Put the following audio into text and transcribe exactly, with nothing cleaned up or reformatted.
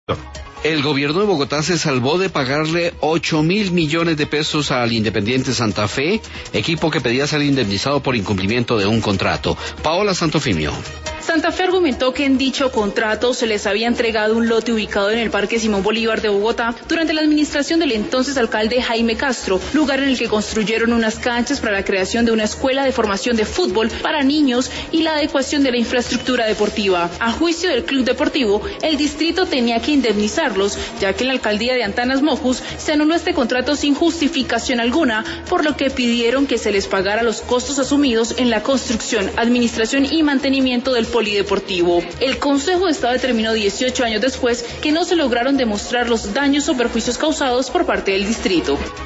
El gobierno de Bogotá se salvó de pagarle ocho mil millones de pesos al Independiente Santa Fe, equipo que pedía ser indemnizado por incumplimiento de un contrato. Paola Santofimio. Santa Fe argumentó que en dicho contrato se les había entregado un lote ubicado en el Parque Simón Bolívar de Bogotá durante la administración del entonces alcalde Jaime Castro, lugar en el que construyeron unas canchas para la creación de una escuela de formación de fútbol para niños y la adecuación de la infraestructura deportiva. A juicio del club deportivo, el distrito tenía que indemnizarlos, ya que en la alcaldía de Antanas Mocus se anuló este contrato sin justificación alguna, por lo que pidieron que se les pagara los costos asumidos en la construcción, administración y mantenimiento del polideportivo. El Consejo de Estado determinó dieciocho años después que no se lograron demostrar los daños o perjuicios causados por parte del distrito.